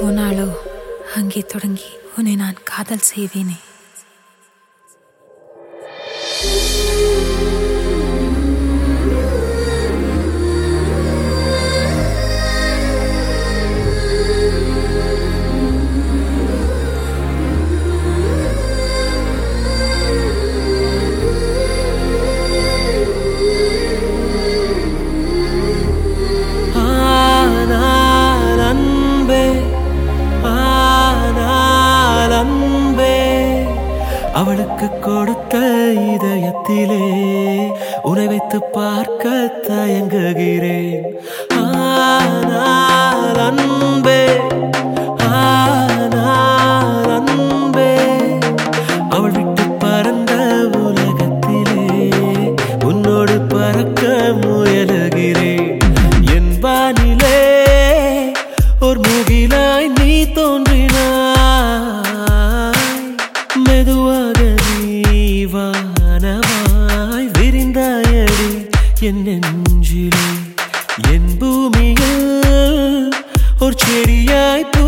போனாலோ அங்கே தொடங்கி உன்னை நான் காதல் செய்வேனே. அவளுக்கு கொடுத்த இதயத்திலே உன்னை வைத்து பார்க்க தயங்குகிறேன். ஆனால் அன்பே, ஆனால் அன்பே, அவள் விட்டு பறந்த உலகத்திலே உன்னோடு பறக்க முயலுகிறேன். என் வானிலே ஒரு முகிலாய் நீ தோன்றினாய், மெதுவாக நீ வானமாய் விரிந்தாயடி என் நெஞ்சிலே. என் பூமியில் ஒரு செடியாய் பூ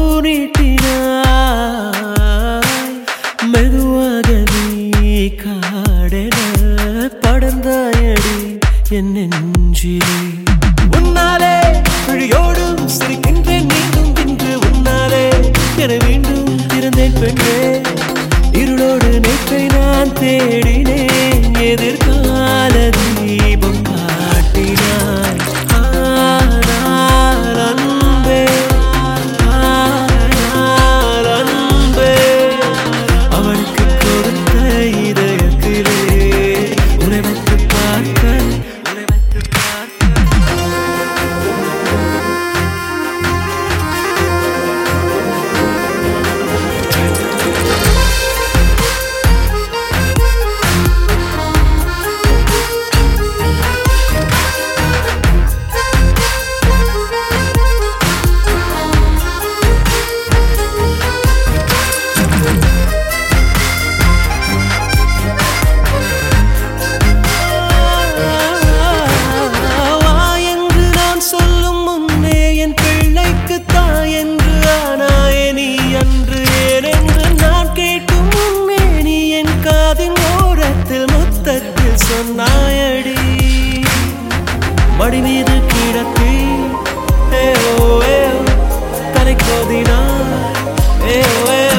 நீட்டினாய், மெதுவாக நீ காடென படர்ந்தாயடி என் நெஞ்சிலே. உன்னாலே விழியோடும் சிரிக்கின்றேன் மீண்டும் இன்று, உன்னாலே என மீண்டும் திறந்தேன் பெண்ணே. இருளோடு நேற்றை நான் தேடினேன், எதிர்கால தீபம் காட்டினாய். ஆனால் அன்பே, ஆனால் அன்பே, அவளுக்கு கொடுத்த இதயத்திலே உன்னை வைத்து பார்க்க, உன்னை வைத்து பார்க்க. சொன்னாயடி மடி மீது கிடத்தி தலை கோதினாய்.